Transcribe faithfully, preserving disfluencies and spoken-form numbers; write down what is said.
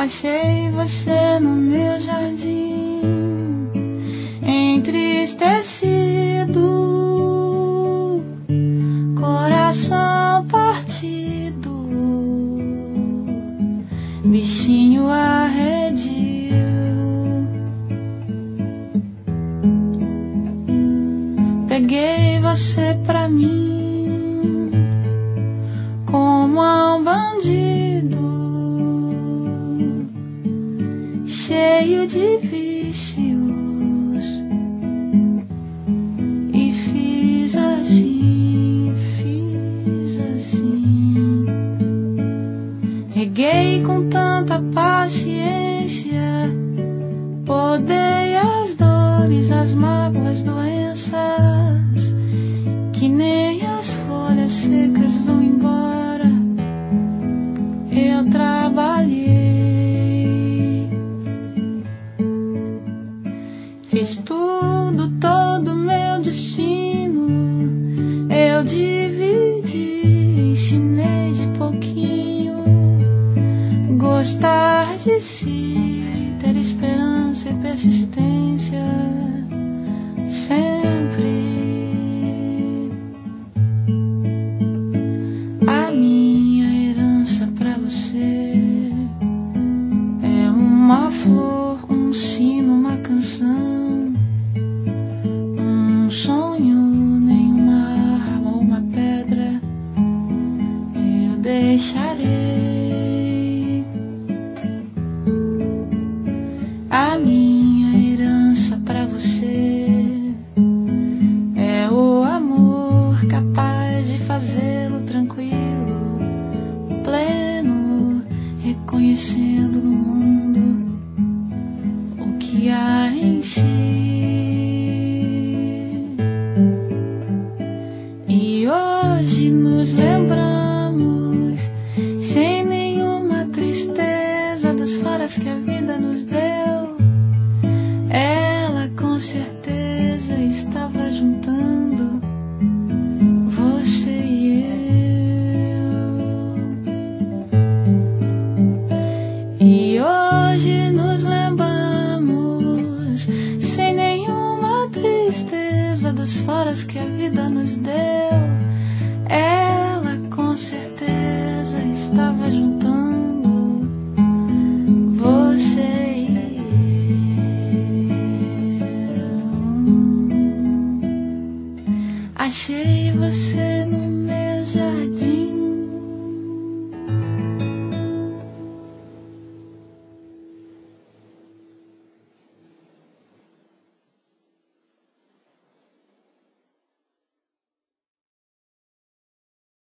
Achei você no meu jardim, entristecido, coração partido, bichinho arredio. Peguei você pra mim como a um bandido, cheio de vícios, e fiz assim, fiz assim. Reguei com tanta paciência, podei as dores, as mágoas, doenças, que nem as folhas secas vão embora. Eu trabalhei, fiz tudo, todo meu destino. Eu dividi, ensinei de pouquinho. Gostar de si, ter esperança e persistência, sempre. A minha herança pra você é uma flor, um sino, uma canção, um sonho, nenhuma arma ou uma pedra eu deixarei. A minha herança pra você é o amor capaz de fazê-lo tranquilo, pleno, reconhecendo no mundo o que há em si. E hoje nos lembramos, sem nenhuma tristeza, dos faras que a vida nos deu. Ela com certeza estava juntando você e eu. E hoje nos lembramos, sem nenhuma tristeza, dos faras que a vida nos deu. Ela com certeza estava juntando você e eu. Achei você no meu jardim,